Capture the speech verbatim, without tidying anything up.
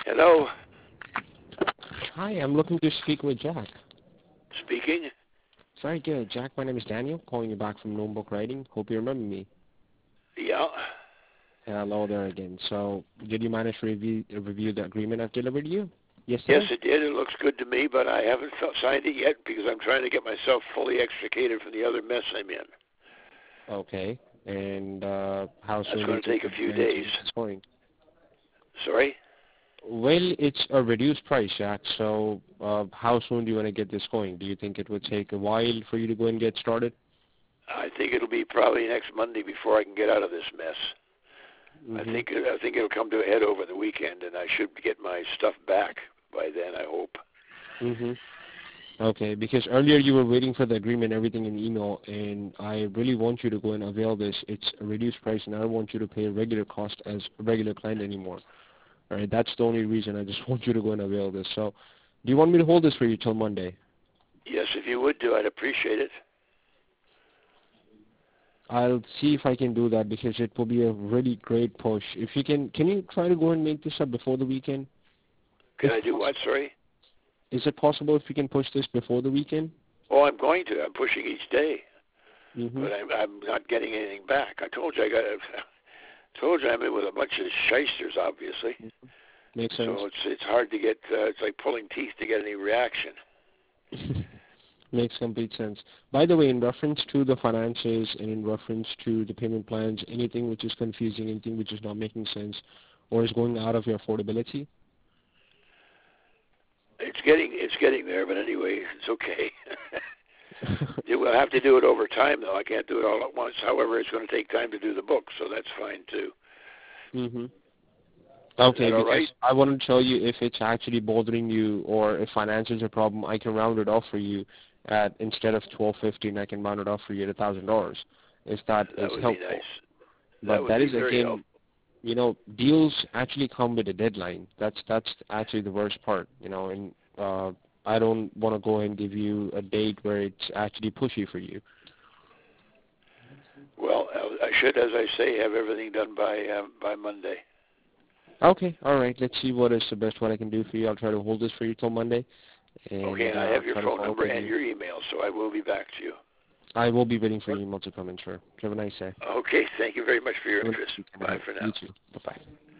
Hello? Hi, I'm looking to speak with Jack. Speaking? Very good. Jack, my name is Daniel, calling you back from Notebook Writing. Hope you remember me. Yeah. Hello there again. So, did you manage to review, review the agreement I've delivered to you Yes, yesterday? it did. It looks good to me, but I haven't signed it yet because I'm trying to get myself fully extricated from the other mess I'm in. Okay. And uh, how That's soon do going you to think take a you few manage to days. get this going? Sorry? Well, it's a reduced price, Jack. So, uh, how soon do you want to get this going? Do you think it would take a while for you to go and get started? I think it'll be probably next Monday before I can get out of this mess. Mm-hmm. I think I think it'll come to a head over the weekend, and I should get my stuff back by then, I hope. Mm-hmm. Okay, because earlier you were waiting for the agreement, everything in email, and I really want you to go and avail this. It's a reduced price, and I don't want you to pay a regular cost as a regular client anymore. All right, that's the only reason. I just want you to go and avail this. So, do you want me to hold this for you till Monday? Yes, if you would do, I'd appreciate it. I'll see if I can do that because it will be a really great push. If you can, can you try to go and make this up before the weekend? Can If I do possible. what, sorry? Is it possible if you can push this before the weekend? Oh, I'm going to. I'm pushing each day, Mm-hmm. but I'm, I'm not getting anything back. I told you I got. told you I'm in with a bunch of shysters, obviously. Makes sense. So it's it's hard to get. Uh, it's like pulling teeth to get any reaction. Makes complete sense. By the way, in reference to the finances and in reference to the payment plans, anything which is confusing, anything which is not making sense, or is going out of your affordability? It's getting it's getting there, but anyway, it's okay. You will have to do it over time, though. I can't do it all at once. However, it's going to take time to do the book, so that's fine too. Mm-hmm. Is Okay, that all because right? I want to tell you if it's actually bothering you or if finance is a problem, I can round it off for you at instead of twelve fifteen, I can round it off for you at a thousand dollars. If that That is would be helpful, nice. That but would that be is very again, helpful. you know, deals actually come with a deadline. That's that's actually the worst part, you know, and uh, I don't want to go and give you a date where it's actually pushy for you. Well, I should, as I say, have everything done by uh, by Monday. Okay, all right. Let's see what is the best what I can do for you. I'll try to hold this for you till Monday, Okay, and and uh, I I'll have your try to phone follow up number with and you. your email, so I will be back to you. I will be waiting for your email to come in, sir. Have a nice day. Okay, thank you very much for your Have a nice interest. weekend Bye ahead. for now. You too. Bye-bye.